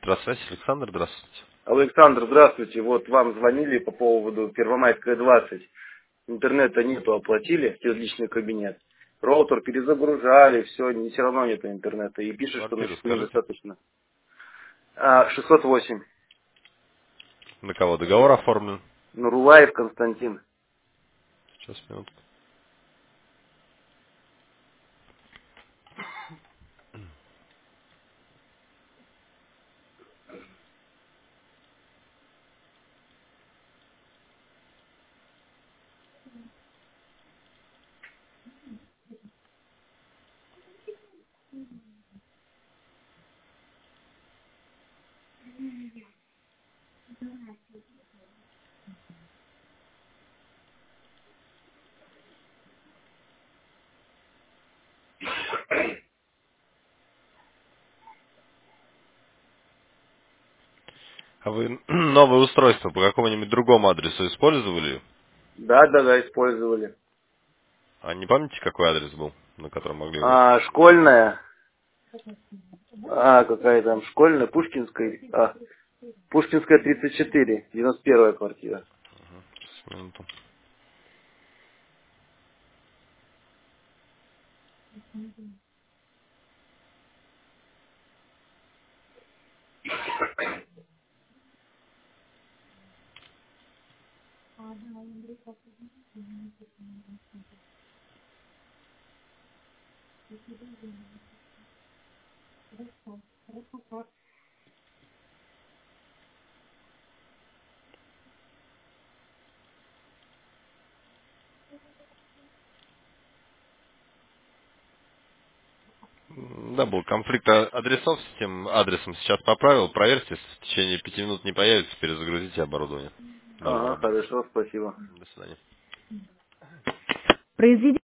Электросвязь, Александр, здравствуйте. Александр, здравствуйте. Вот вам звонили по поводу Первомайская 20. Интернета нету, оплатили через личный кабинет. Роутер перезагружали, все равно нету интернета. И пишет, что на Квартиру счету скажите. недостаточно. 608. На кого договор оформлен? Нурулаев Константин. Сейчас, минутку. А вы новое устройство по какому-нибудь другому адресу использовали? Да, использовали. А не помните, какой адрес был, на котором могли его использовать? Школьная. Какая там школьная? Пушкинская. Пушкинская 34. 91-я квартира. Сейчас, минуту. Да, был конфликт адресов с этим адресом. Сейчас поправил. Проверьте, если в течение 5 минут не появится, перезагрузите оборудование новым адресом. Хорошо, спасибо. До свидания. Произведение